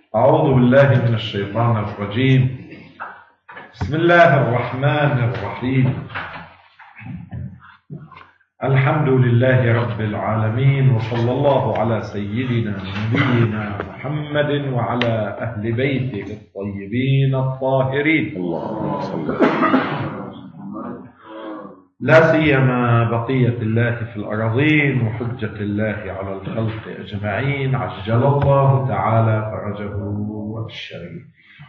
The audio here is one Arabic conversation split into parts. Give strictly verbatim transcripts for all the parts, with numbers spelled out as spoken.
أعوذ بالله من الشيطان الرجيم. بسم الله الرحمن الرحيم. الحمد لله رب العالمين، وصلى الله على سيدنا ونبينا محمد وعلى أهل بيته الطيبين الطاهرين، اللهم صل لا سيما بقية الله في الأراضين وحجة الله على الخلق أجمعين، عجل الله تعالى فرجه الشريف.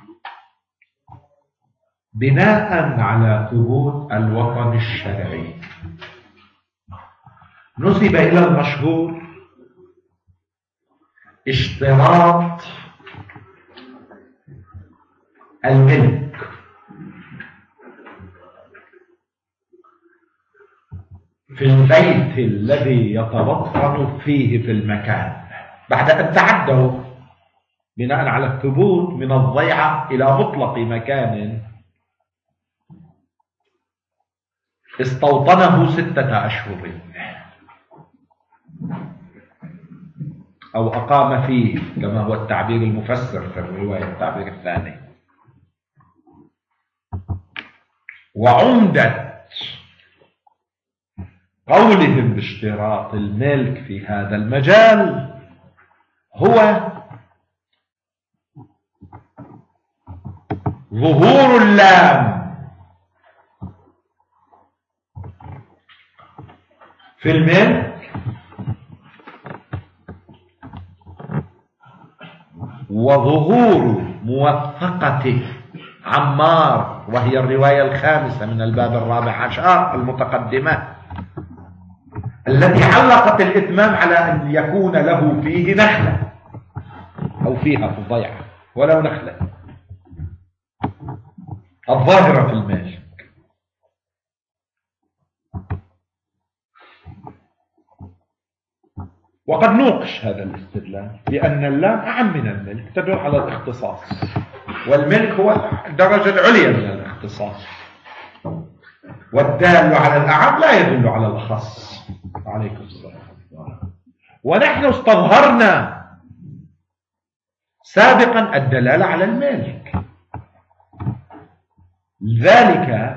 بناء على ثبوت الوطن الشرعي نسب إلى المشهور اشتراط الملك في البيت الذي يتوطن فيه في المكان، بعد أن تعدوا بناء على الثبوت من الضيعة إلى مطلق مكان استوطنه ستة أشهر أو أقام فيه، كما هو التعبير المفسر في الرواية التعبير الثاني. وعمدة قولهم باشتراط الملك في هذا المجال هو ظهور اللام في الملك وظهور موثقة عمار، وهي الرواية الخامسة من الباب الرابع عشر المتقدمة، التي علقت الإتمام على أن يكون له فيه نخلة أو فيها في الضيعة ولو نخلة الظاهرة في الملك. وقد نوقش هذا الاستدلال بأن اللام أعم من الملك، تدل على الاختصاص، والملك هو الدرجة العليا من الاختصاص، والدال على الأعم لا يدل على الأخص. عليكم السلام. ونحن استظهرنا سابقا الدلالة على الملك، ذلك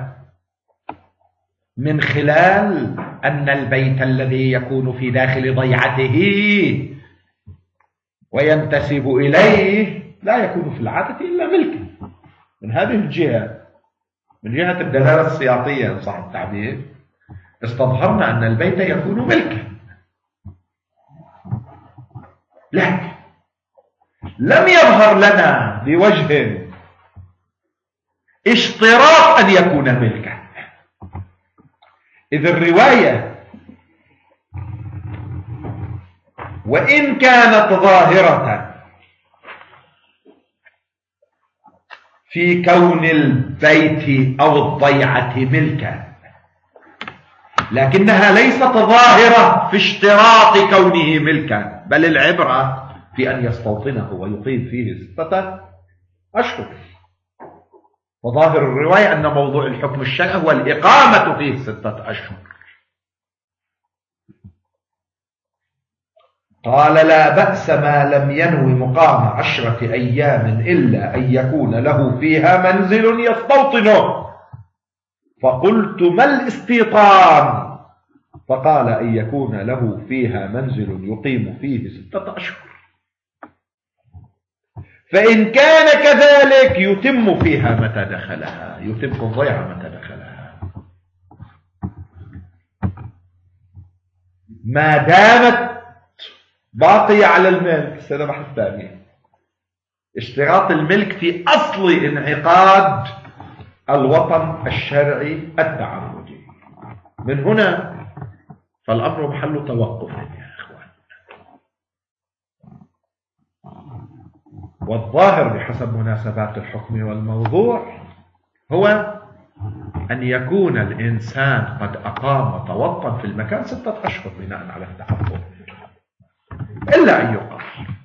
من خلال أن البيت الذي يكون في داخل ضيعته وينتسب إليه لا يكون في العادة إلا ملكا. من هذه الجهة، من جهة الدلالة السياقية إن صح التعبير، استظهرنا أن البيت يكون ملكا، لكن لم يظهر لنا بوجه اشتراط أن يكون ملكا، إذ الرواية وإن كانت ظاهرة في كون البيت أو الضيعة ملكا، لكنها ليست ظاهرة في اشتراط كونه ملكا، بل العبرة في أن يستوطنه ويقيم فيه ستة أشهر. وظاهر الرواية أن موضوع الحكم الشرعي هو الإقامة فيه ستة أشهر. قال: لا بأس ما لم ينوي مقام عشرة أيام إلا أن يكون له فيها منزل يستوطنه. فقلت: ما الاستيطان؟ فقال: أن يكون له فيها منزل يقيم فيه ستة أشهر، فإن كان كذلك يتم فيها متى دخلها، يتم الضيعة متى دخلها، ما دامت باقية على الملك. هذا بحث ثاني، اشتراط الملك في أصل انعقاد الوطن الشرعي التعبدي. من هنا فالأمر محل توقف يا إخوان، والظاهر بحسب مناسبات الحكم والموضوع هو أن يكون الإنسان قد أقام توطن في المكان ستة أشهر بناء على التعبد، إلا أن يقال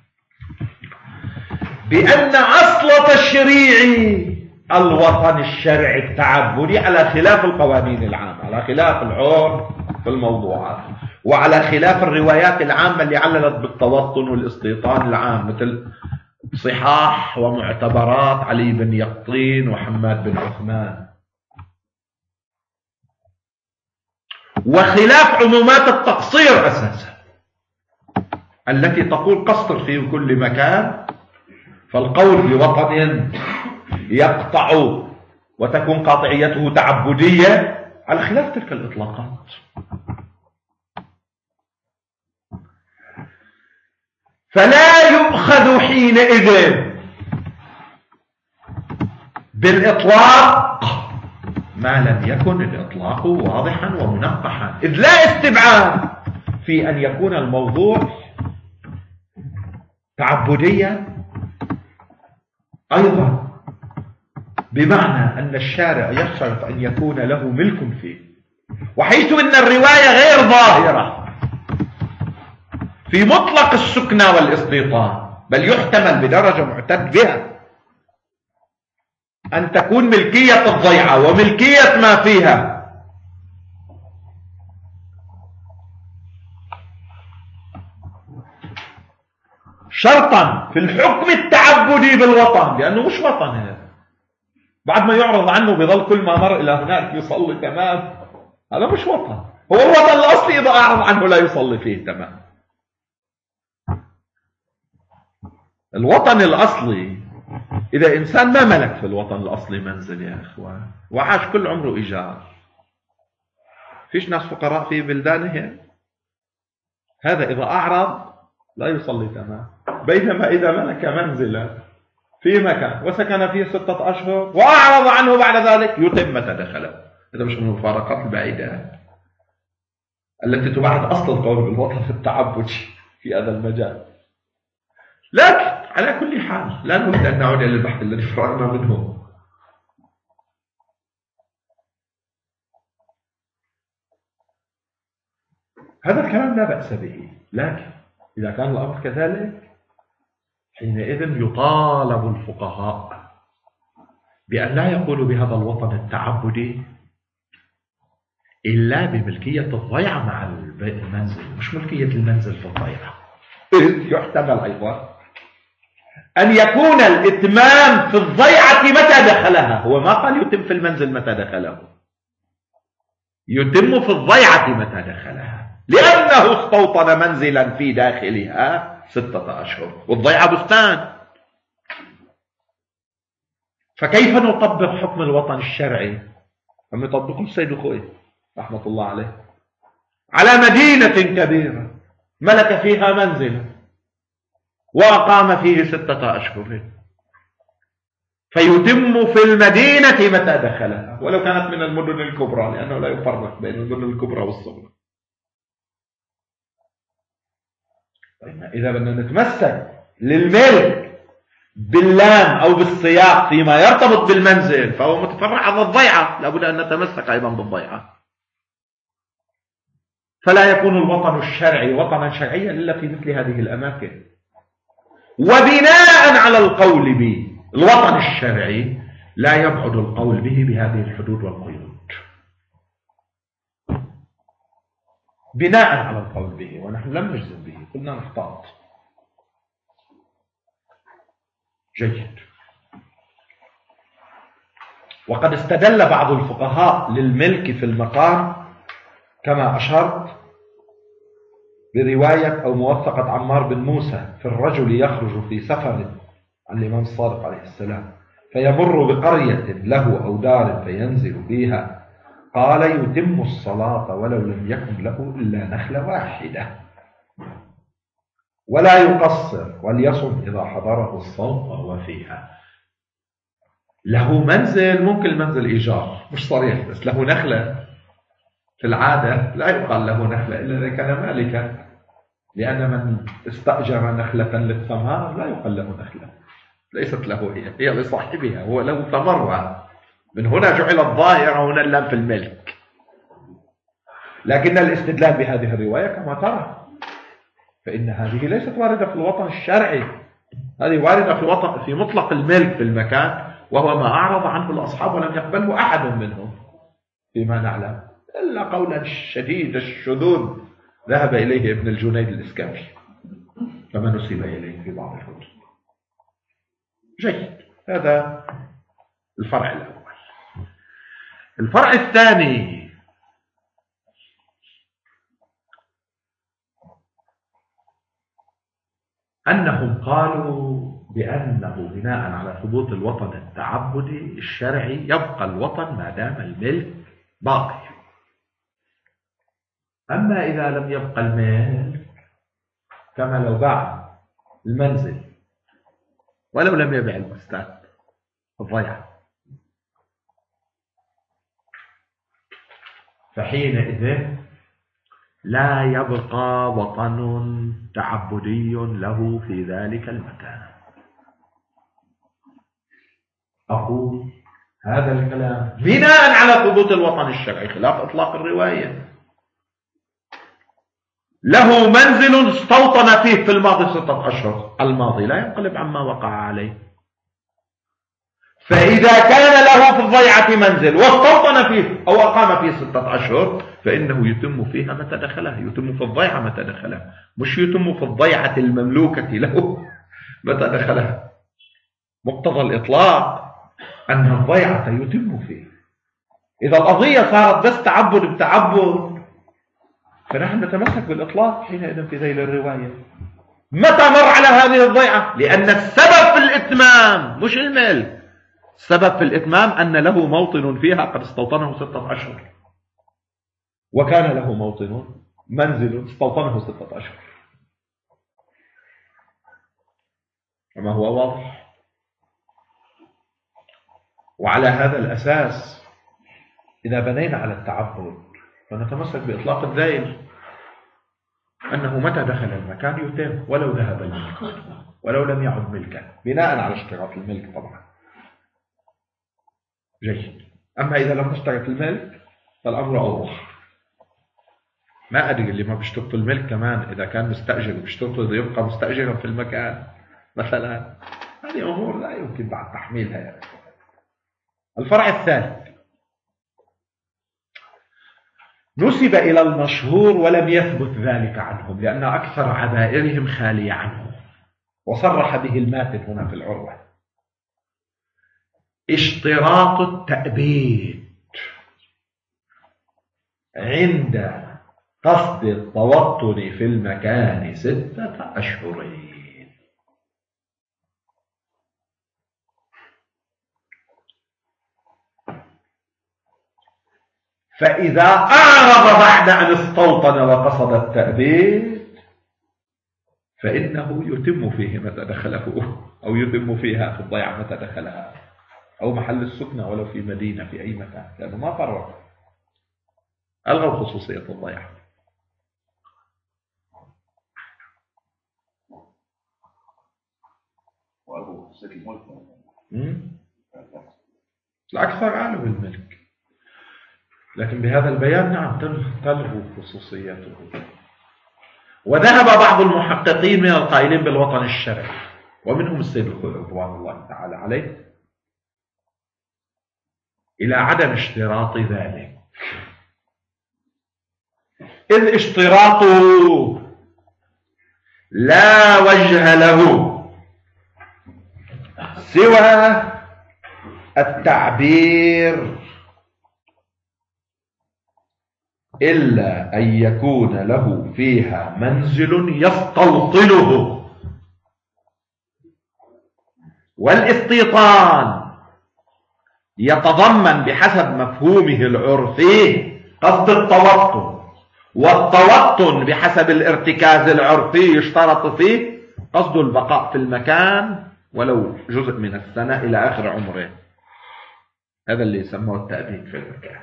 بأن أصل تشريع الوطن الشرعي التعبدي على خلاف القوانين العامة، على خلاف العرف في الموضوعات، وعلى خلاف الروايات العامة اللي عللت بالتوطن والاستيطان العام، مثل صحاح ومعتبرات علي بن يقطين وحماد بن عثمان، وخلاف عمومات التقصير أساسا التي تقول قصر في كل مكان، فالقول بوطن يقطع وتكون قاطعيته تعبدية على خلاف تلك الإطلاقات. فلا يؤخذ حينئذ بالإطلاق ما لم يكن الإطلاق واضحا ومنقحا، إذ لا استبعاد في أن يكون الموضوع تعبديا أيضا، بمعنى أن الشارع يشترط أن يكون له ملك فيه، وحيث أن الرواية غير ظاهرة في مطلق السكنى والاستيطان، بل يحتمل بدرجة معتد بها أن تكون ملكية الضيعة وملكية ما فيها شرطا في الحكم التعبدي بالوطن، لأنه مش وطن هذا، بعد ما يعرض عنه بظل كل ما مر إلى هناك يصلي تمام، هذا مش وطن. هو الوطن الأصلي إذا أعرض عنه لا يصلي فيه تمام. الوطن الأصلي إذا إنسان ما ملك في الوطن الأصلي منزل يا إخوان وعاش كل عمره إيجار، فيش ناس فقراء في بلدانهم، هذا إذا أعرض لا يصلي تمام. بينما إذا ملك منزلا في مكان وسكن فيه ستة أشهر وأعرض عنه بعد ذلك يتم متى دخله. هذا مش من المفارقات البعيدة التي تبعد أصل القول بالوطن في التعبد في هذا المجال. لكن على كل حال لا نريد أن نعود إلى البحث الذي فرغنا منه. هذا الكلام لا بأس به، لكن إذا كان الأمر كذلك حينئذ يطالب الفقهاء بأن لا يقولوا بهذا الوطن التعبدي إلا بملكية الضيعة مع المنزل، مش ملكية المنزل في الضيعة. يحتمل أيضا أن يكون الإتمام في الضيعة متى دخلها، هو ما قال يتم في المنزل متى دخله، يتم في الضيعة متى دخلها، لأنه استوطن منزلا في داخلها ستة أشهر والضيعة بستان. فكيف نطبق حكم الوطن الشرعي؟ هم يطبقون السيد الخوئي رحمة الله عليه على مدينة كبيرة ملك فيها منزلا وأقام فيه ستة أشهر، فيتم في المدينة متى دخلها ولو كانت من المدن الكبرى، لأنه لا يفرق بين المدن الكبرى والصغرى. إذا بدنا نتمسك للملك باللام أو بالسياق فيما يرتبط بالمنزل فهو متفرع عن الضيعة، لابد أن نتمسك أيضا بالضيعة. فلا يكون الوطن الشرعي وطنا شرعيا إلا في مثل هذه الأماكن. وبناء على القول بالوطن الشرعي لا يبعد القول به بهذه الحدود والقيود، بناء على القول به، ونحن لم نجزم به، قلنا نحتاط. جيد. وقد استدل بعض الفقهاء للملك في المقام كما أشرت برواية أو موثقة عمار بن موسى في الرجل يخرج في سفر عن الإمام الصادق عليه السلام فيمر بقرية له أو دار فينزل فيها، قال يتم الصلاة ولو لم يكن له إلا نخلة واحدة ولا يقصر وليصم إذا حضره الصوم وهو فيها. له منزل، ممكن المنزل إيجار مش صريح، بس له نخلة في العادة لا يقال له نخلة إلا إذا كان مالكا، لأن من استأجر نخلة للثمار لا يقال له نخلة، ليست له هي، هي لصاحبها، هو له ثمرها. من هنا جعل الظاهر هنا اللام في الملك. لكن الاستدلال بهذه الرواية كما ترى فإن هذه ليست واردة في الوطن الشرعي، هذه واردة في الوطن في مطلق الملك في المكان، وهو ما أعرض عنه الأصحاب ولم يقبله أحد منهم فيما نعلم، إلا قولا شديد الشذوذ ذهب إليه ابن الجنيد الإسكافي كما نسب إليه في بعض الكتب. جيد. هذا الفرع الأول. الفرع الثاني أنهم قالوا بأنه بناء على ثبوت الوطن التعبدي الشرعي يبقى الوطن ما دام الملك باقي. أما إذا لم يبقى الملك، كما لو باع المنزل ولو لم يبيع البستان الضيعة، فحينئذ لا يبقى وطن تعبدي له في ذلك المكان. أقول هذا الكلام بناء على ثبوت الوطن الشرعي خلاف إطلاق الرواية. له منزل استوطن فيه في الماضي ستة أشهر، الماضي لا ينقلب عما وقع عليه. فإذا كان له في الضيعة منزل واستوطن فيه أو أقام فيه ستة أشهر، فإنه يتم فيها متى دخلها، يتم في الضيعة متى دخلها، مش يتم في الضيعة المملوكة له متى دخلها. مقتضى الإطلاق أن الضيعة يتم فيه. إذا القضية صارت بس تعبد بتعبد، فنحن نتمسك بالإطلاق حينئذ في ذيل الرواية. متى مر على هذه الضيعة؟ لأن السبب في الإتمام مش الملك، السبب في الإتمام أن له موطن فيها قد استوطنه ستة أشهر، وكان له موطن منزل استوطنه ستة أشهر. كما هو واضح. وعلى هذا الأساس إذا بنينا على التعبد فنتمسك بإطلاق الذيل، أنه متى دخل المكان يتم ولو ذهب الملك ولو لم يعد ملكا، بناء على اشتراط الملك طبعا. جيد. أما إذا لم نشترط الملك فالأمر أوضح. ما أدري اللي ما بيشترط الملك كمان إذا كان مستأجر بيشترط يبقى مستأجرا في المكان مثلا. هذه أمور لا يمكن بعد تحميلها يعني. الفرع الثالث نسب إلى المشهور ولم يثبت ذلك عنهم، لأن أكثر عبائرهم خالية عنه، وصرح به الماتن هنا في العروة. اشتراط التأبيد عند قصد التوطن في المكان ستة أشهر. فإذا أعرض بعد أن استوطن وقصد التأبيد فإنه يتم فيه متى دخله، أو يتم فيها في الضيعة متى دخلها، أو محل السكنة ولو في مدينة في أي مكان، لأنه ما فرق، ألغوا خصوصية الضيعة. وألغوا خصوصية الملك. الأكثر أعلم الملك، لكن بهذا البيان نعم تلغوا خصوصيته. وذهب بعض المحققين من القائلين بالوطن الشرعي، ومنهم السيد الخوئي رضوان الله تعالى عليه، إلى عدم اشتراط ذلك، إذ اشتراطه لا وجه له سوى التعبير إلا أن يكون له فيها منزل يستوطنه. والاستيطان يتضمن بحسب مفهومه العرفي قصد التوطن، والتوطن بحسب الارتكاز العرفي يشترط فيه قصد البقاء في المكان ولو جزء من السنة إلى آخر عمره. هذا اللي يسموه التأبيد في المكان.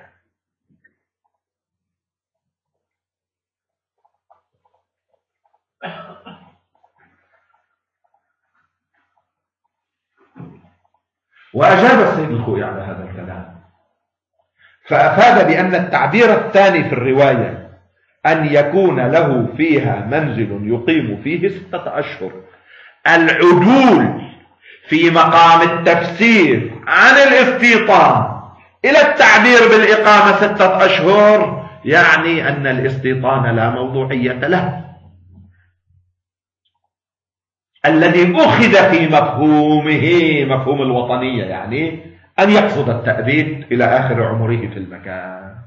وأجاب السيد الخوئي على هذا الكلام، فأفاد بأن التعبير الثاني في الرواية أن يكون له فيها منزل يقيم فيه ستة أشهر، العدول في مقام التفسير عن الاستيطان إلى التعبير بالإقامة ستة أشهر، يعني أن الاستيطان لا موضوعية له. الذي أخذ في مفهومه مفهوم الوطنية، يعني أن يقصد التأبيد إلى آخر عمره في المكان.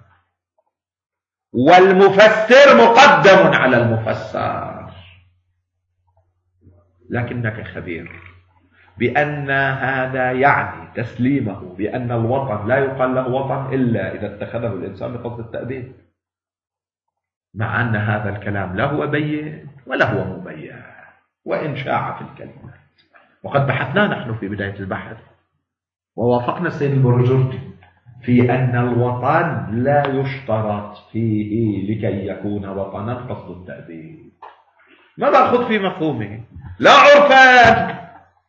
والمفسر مقدم على المفسر، لكنك خبير بأن هذا يعني تسليمه بأن الوطن لا يقال له وطن إلا إذا اتخذه الإنسان بقصد التأبيد، مع أن هذا الكلام لا هو بين ولا هو مبين، وإن شاع في الكلمات. وقد بحثنا نحن في بداية البحث ووافقنا السيد البرجردي في أن الوطن لا يشترط فيه لكي يكون وطنا قصد التأبيد. ما نأخذ في مفهومه لا عرفا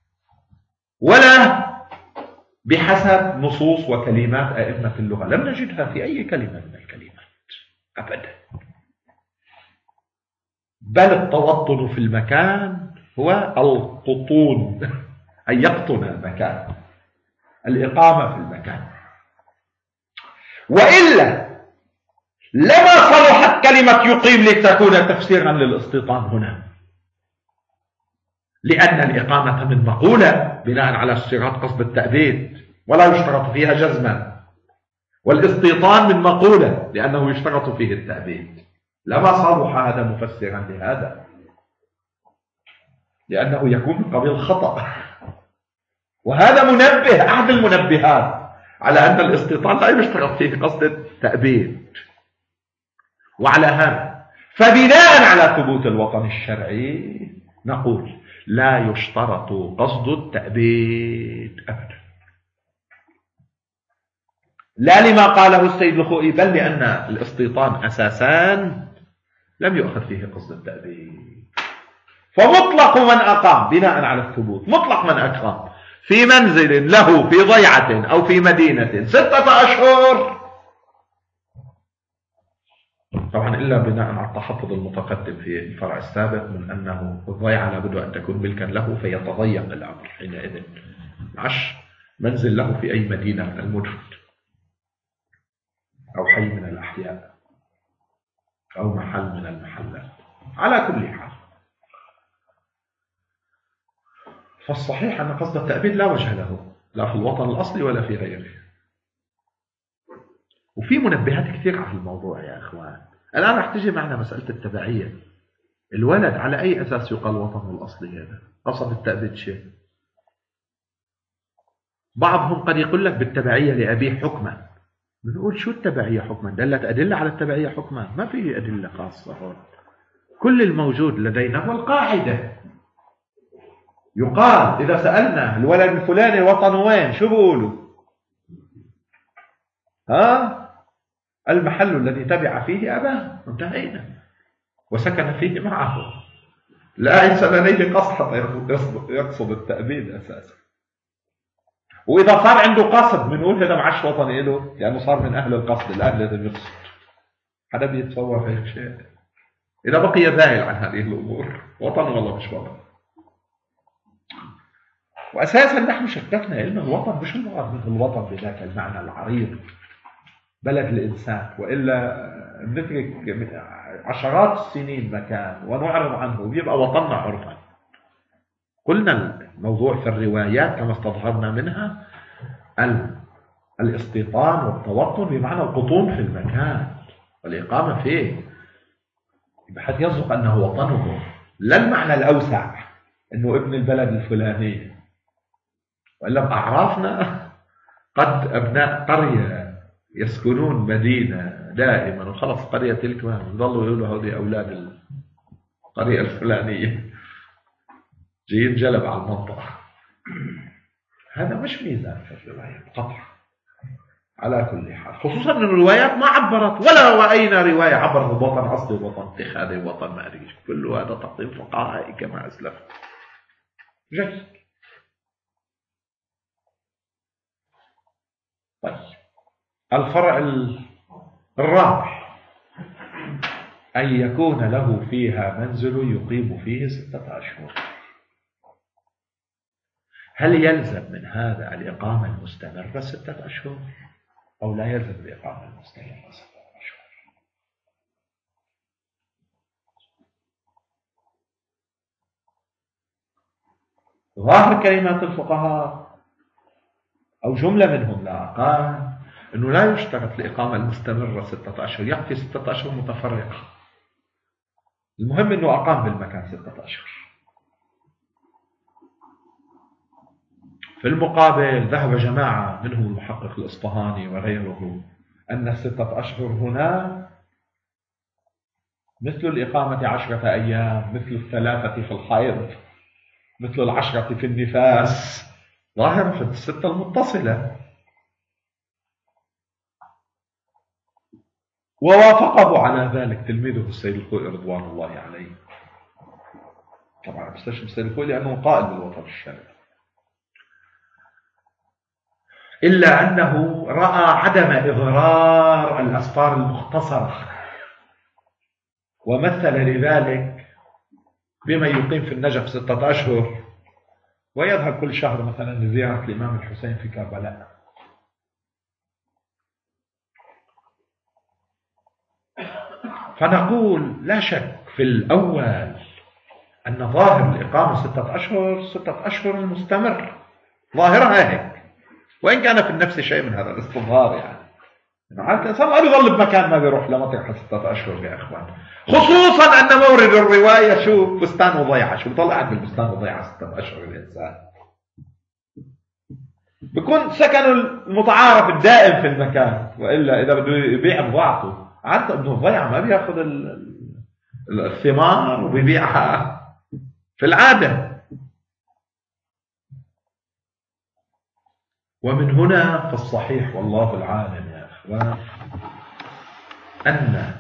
ولا بحسب نصوص وكلمات أئمة اللغة، لم نجدها في أي كلمة من الكلمات أبدا. بل التوطن في المكان هو القطون، أن يقطن المكان، الإقامة في المكان. وإلا لما صلحت كلمة يقيم لتكون تفسيرا للاستيطان هنا، لأن الإقامة من مقولة بناء على اشتراط قصد التأبيد ولا يشترط فيها جزما، والاستيطان من مقولة لأنه يشترط فيه التأبيد. لما صلح هذا مفسرا لهذا، لأنه يكون من قبيل خطأ. وهذا منبه، أحد المنبهات على أن الاستيطان لا يشترط فيه قصد التأبيد. وعلى هذا فبناء على ثبوت الوطن الشرعي نقول لا يشترط قصد التأبيد أبدا، لا لما قاله السيد الخوئي، بل لأن الاستيطان أساسا لم يؤخذ فيه قصد التأبيد. فمطلق من أقام بناء على الثبوت، مطلق من أقام في منزل له في ضيعة أو في مدينة ستة أشهر، طبعا إلا بناء على التحفظ المتقدم في الفرع السابق من أنه الضيعة لابد أن تكون ملكا له، فيتضيق الأمر حينئذ عش منزل له في أي مدينة من المدن أو حي من الأحياء أو محل من المحلات. على كل حال فالصحيح أن قصد التأبيد لا وجه له لا في الوطن الأصلي ولا في غيره. وفي منبهات كثيرة على الموضوع يا أخوان. الآن رح تجي معنا مسألة التبعية. الولد على أي أساس يقال وطنه الأصلي؟ هذا قصد التأبيد شيء. بعضهم قد يقول لك بالتبعية لأبيه حكما. بنقول شو التبعية حكما؟ دلت أدلة على التبعية حكما؟ ما في أدلة خاصة هون. كل الموجود لدينا هو القاعدة. يقال إذا سألنا الولد الفلاني وطنه وين، شو بقولوا؟ ها؟ المحل الذي تبع فيه أباه، انتهينا، وسكن فيه معه. لا إنسان لديه قصد يقصد التأبيد أساسا. وإذا صار عنده قصد بنقول هذا معش وطني له، لأنه صار من أهل القصد. الأهل لازم يقصد. حدا بيتصور هيك شيء؟ إذا بقي ذاهل عن هذه الأمور وطن والله مش وطن. وأساسا نحن شككنا إن الوطن مش المراد من الوطن بذاك المعنى العريض بلد الإنسان، وإلا نترك عشرات السنين مكان ونعرض عنه ويبقى وطننا عرفا. قلنا الموضوع في الروايات كما استظهرنا منها الاستيطان والتوطن بمعنى القطون في المكان والإقامة فيه بحيث يصدق أنه وطنه، لا المعنى الأوسع أنه ابن البلد الفلاني. وإلا بأعرافنا قد أبناء قرية يسكنون مدينة دائما وخلص قرية تلك ما يضلوا يقولوا هؤلاء أولاد القرية الفلانية جايين جلب على المنطقة. هذا مش ميزان في الروايات قطعا. على كل حال خصوصا أن الروايات ما عبرت ولا وأين رواية عبر بوطن أصلي وبوطن اتخاذي وبوطن ما أدري، كل هذا تقديم فقهائي كما أسلفت. جيد. طيب الفرع الرابع أن يكون له فيها منزل يقيم فيه ستة أشهر. هل يلزم من هذا الإقامة المستمرة ستة أشهر أو لا يلزم الإقامة المستمرة ستة أشهر؟ ظاهر كلمات الفقهاء أو جملة منهم لا أقل أنه لا يشترط الإقامة المستمرة ستة أشهر، يكفي ستة أشهر متفرقة، المهم أنه أقام بالمكان ستة أشهر. في المقابل ذهب جماعة منهم المحقق الإصفهاني وغيره أن الستة أشهر هنا مثل الإقامة عشرة أيام، مثل الثلاثة في الحيض، مثل العشرة في النفاس، ظاهرة في الستة المتصلة. ووافقه على ذلك تلميذه السيد الخوئي رضوان الله عليه، طبعا بستشهد السيد الخوئي لأنه قائل بالوطن الشرعي، إلا أنه رأى عدم إضرار الأسفار المختصرة، ومثل لذلك بما يقيم في النجف ستة أشهر ويذهب كل شهر مثلا لزيارة الإمام الحسين في كربلاء. فنقول لا شك في الأول أن ظاهر الإقامة ستة أشهر ستة أشهر المستمر، ظاهرها هيك، وإن كان في النفس شيء من هذا الاستظهار، يعني إنه الإنسان ما بيظل بمكان ما بيروح لمنطقة ستة أشهر يا إخوان، خصوصا أن مورد الرواية شو بستان وضيعة، شو بيطلع قاعد بالبستان وضيعة ستة أشهر الإنسان، بيكون سكنه المتعارف الدائم في المكان، وإلا إذا بده يبيع بضاعته عادة ابن الضيعة ما بياخذ الثمار وبيبيعها في العادة. ومن هنا فالصحيح والله العالم يا أخوان أن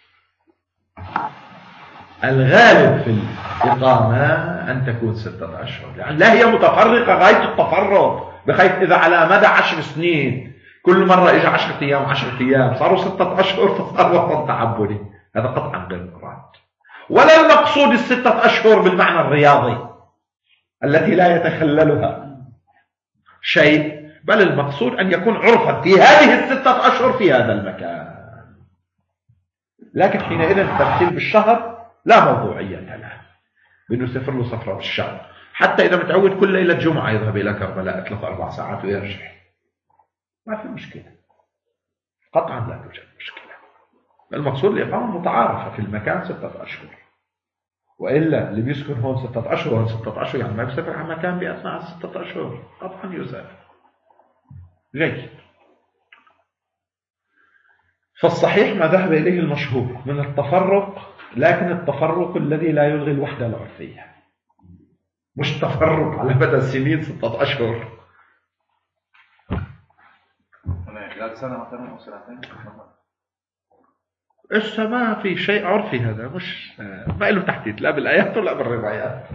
الغالب في الإقامة أن تكون ستة أشهر، يعني لا هي متفرقة غاية التفرق، بحيث إذا على مدى عشر سنين كل مرة إجا عشرة أيام عشرة أيام صاروا ستة أشهر فصار وطن تعبدي، هذا قطعا غير مراد. ولا المقصود الستة أشهر بالمعنى الرياضي التي لا يتخللها شيء، بل المقصود أن يكون عرفا في هذه الستة أشهر في هذا المكان. لكن حينئذ الترتيب بالشهر لا موضوعية له، بأنه يسافر له سفرة بالشهر، حتى إذا متعود كل ليلة جمعة يذهب إلى كربلاء ثلاث أربع ساعات ويرجع، ما في مشكلة، قطعا لا توجد مشكلة. المقصود الإقامة متعارفة في المكان ستة أشهر، وإلا اللي بيسكن هون ستة أشهر وهون ستة أشهر يعني ما بيسافر على مكان بأثناء ستة أشهر، قطعا يسافر. جيد. فالصحيح ما ذهب إليه المشهور من التفرق، لكن التفرق الذي لا يلغي الوحدة العرفية، مش تفرق على مدى سنين ستة أشهر. لا سنة مثلا أو سنتين. إيش ما في شيء عرفي، هذا مش ما له تحديد لا بالآيات ولا بالروايات.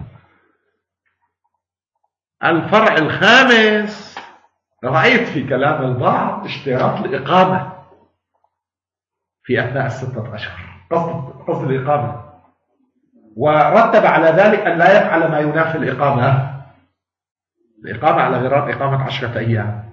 الفرع الخامس رأيت في كلام البعض اشتراط الإقامة في أثناء الستة أشهر، قصد قصد الإقامة، ورتب على ذلك أن لا يفعل ما ينافي الإقامة، الإقامة على غرار إقامة عشرة أيام.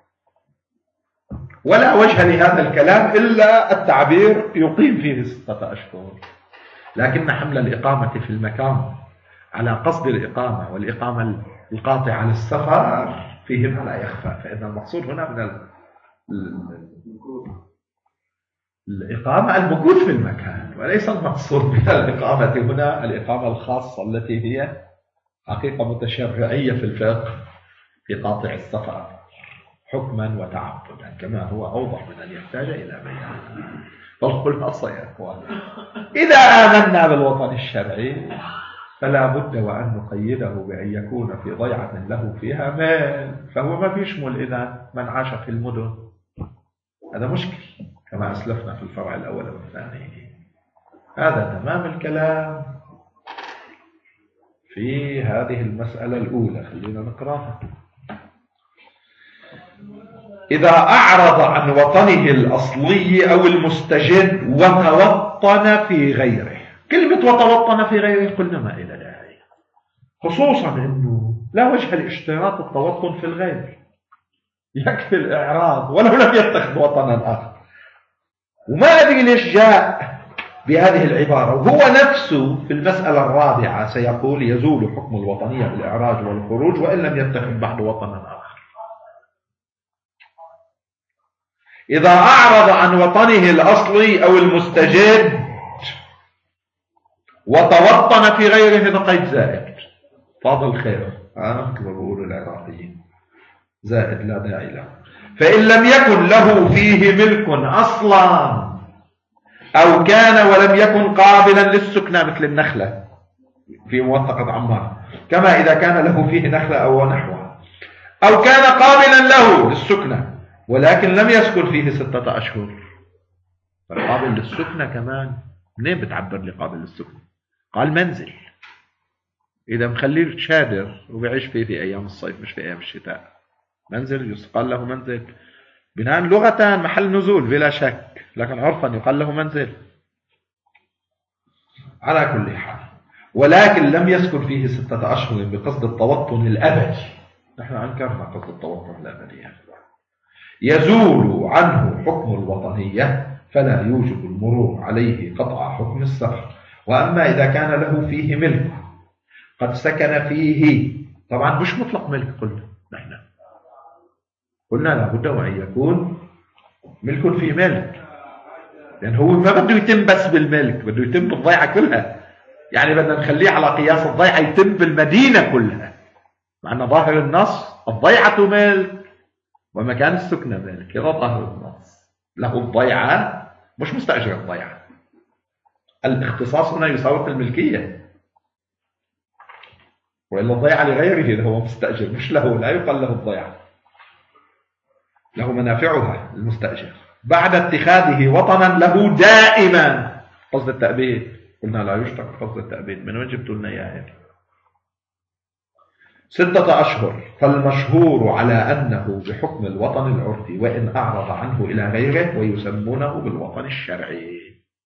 ولا وجه لهذا الكلام إلا التعبير يقيم فيه ستة أشهر، لكن حمل الإقامة في المكان على قصد الإقامة والإقامة القاطعة للسفر فيهما لا يخفى، فإن المقصود هنا من ال... الإقامة المكوث في المكان، وليس المقصود من الإقامة هنا الإقامة الخاصة التي هي حقيقة متشرعية في الفقه في قاطع السفر حكما وتعبدا، كما هو أوضح من أن يحتاج إلى بيان. فالخلاصة يا أخوان، إذا آمنا بالوطن الشرعي فلا بد وأن نقيده بأن يكون في ضيعة له فيها مال، فهو ما بيشمل إذا من عاش في المدن، هذا مشكل كما أسلفنا في الفرع الأول والثاني. هذا تمام الكلام في هذه المسألة الأولى. خلينا نقرأها. إذا أعرض عن وطنه الأصلي أو المستجد وتوطن في غيره، كلمة وتوطن في غيره قلنا ما إلى داعي، خصوصا أنه لا وجه لاشتراط التوطن في الغير، يكفي الإعراض ولو لم يتخذ وطنا آخر. وما أدري ليش جاء بهذه العبارة. وهو نفسه في المسألة الرابعة سيقول يزول حكم الوطنية بالإعراج والخروج وإن لم يتخذ بعد وطنا آخر. إذا أعرض عن وطنه الأصلي أو المستجد وتوطن في غيره فقد زائد فاضل خير، آه كما بيقولوا العراقيين، زائد لا داعي له. فإن لم يكن له فيه ملك أصلا أو كان ولم يكن قابلا للسكنى مثل النخلة في موثقة عمار، كما إذا كان له فيه نخلة أو نحوها، أو كان قابلا له للسكنى ولكن لم يسكن فيه ستة أشهر. فالقابل للسكنى كمان منين بتعبر لي قابل للسكنى؟ قال منزل، إذا مخليه شادر وبيعيش فيه في أيام الصيف مش في أيام الشتاء، منزل يقال له منزل. بناء لغة محل نزول بلا شك، لكن عرفا يقال له منزل على كل حال. ولكن لم يسكن فيه ستة أشهر بقصد التوطن الأبدي، نحن أنكرنا قصد التوطن الأبدي يعني. يزول عنه حكم الوطنية فلا يوجب المرور عليه قطع حكم السفر. وأما إذا كان له فيه ملك قد سكن فيه، طبعا مش مطلق ملك، قلنا نحن قلنا لابد وأن يكون ملك في ملك، لأن هو ما بده يتم بس بالملك، بده يتم بالضيعة كلها. يعني بدنا نخليه على قياس الضيعة يتم بالمدينة كلها، مع أن ظاهر النص الضيعة ملك ومكان السكنة ملك. هذا ظاهر النص، له الضيعة مش مستأجر الضيعة. الاختصاص هنا يساوي الملكية، وإلا الضيعة لغيره إذا هو مستأجر، مش له، لا يقال له الضيعة، له منافعها المستأجر بعد اتخاذه وطنا له دائما. قصد التأبيد قلنا لا يشترط قصد التأبيد، من وين جبتوا لنا اياه؟ ستة أشهر. فالمشهور على أنه بحكم الوطن العرفي وإن أعرض عنه إلى غيره، ويسمونه بالوطن الشرعي،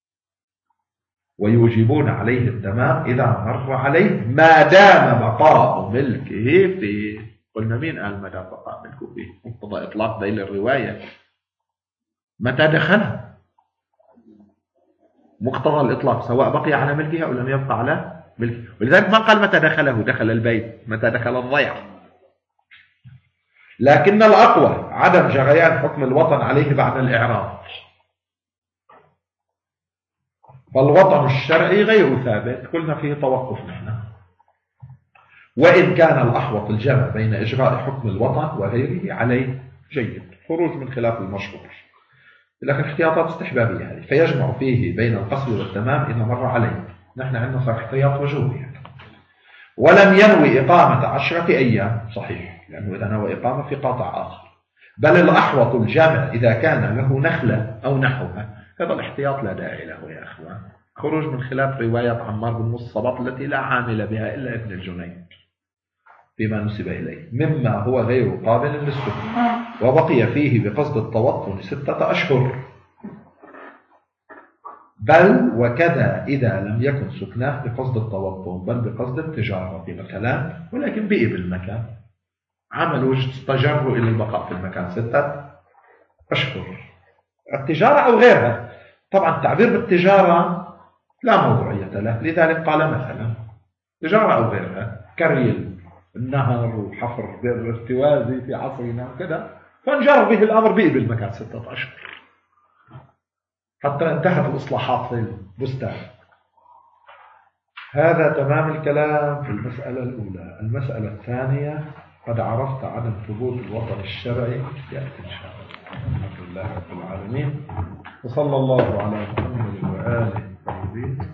ويوجبون عليه التمام إذا مر عليه ما دام بقاء ملكه فيه. قلنا مين قال ما دام بقاء ملكه فيه؟ مقتضى إطلاق ذيل الرواية متى دخله، مقتضى الإطلاق سواء بقي على ملكه أو لم يبقى على ملكه. ولذلك ما قال متى دخله، دخل البيت، متى دخل الضيعة. لكن الأقوى عدم جريان حكم الوطن عليه بعد الإعراض. فالوطن الشرعي غير ثابت، قلنا فيه توقف نحن. وإن كان الأحوط الجمع بين إجراء حكم الوطن وغيره عليه جيد، خروج من خلاف المشهور، لكن احتياطات استحبابية هذه، فيجمع فيه بين القصر والتمام إذا مر عليه. نحن عندنا صار احتياط وجوبي يعني. ولم ينوي إقامة عشرة أيام، صحيح، لأنه إذا نوى إقامة في قاطع آخر. بل الأحوط الجامع إذا كان له نخلة أو نحوها، هذا الاحتياط لا داعي له يا أخوان. خروج من خلاف رواية عمار بن الصباط التي لا عامل بها إلا ابن الجنيد فيما نسب إليه، مما هو غير قابل للسكن، وبقي فيه بقصد التوطن ستة أشهر. بل وكذا إذا لم يكن سكناه بقصد التوطن بل بقصد التجارة مثلا، ولكن بقي بالمكان، عملوا استجروا إلى البقاء في المكان ستة أشهر، التجارة أو غيرها. طبعا التعبير بالتجارة لا موضوعية له، لذلك قال مثلا تجارة أو غيرها كريل النهر وحفر بئر الارتوازي في عصرنا وكذا، فانجر به الأمر بقي بالمكان ستة أشهر حتى انتهت الإصلاحات في البستان. هذا تمام الكلام في المسألة الأولى. المسألة الثانية قد عرفت عدم ثبوت الوطن الشرعي، يأتي إن شاء الله. الحمد لله رب العالمين، وصلى الله على محمد وآله الطيبين.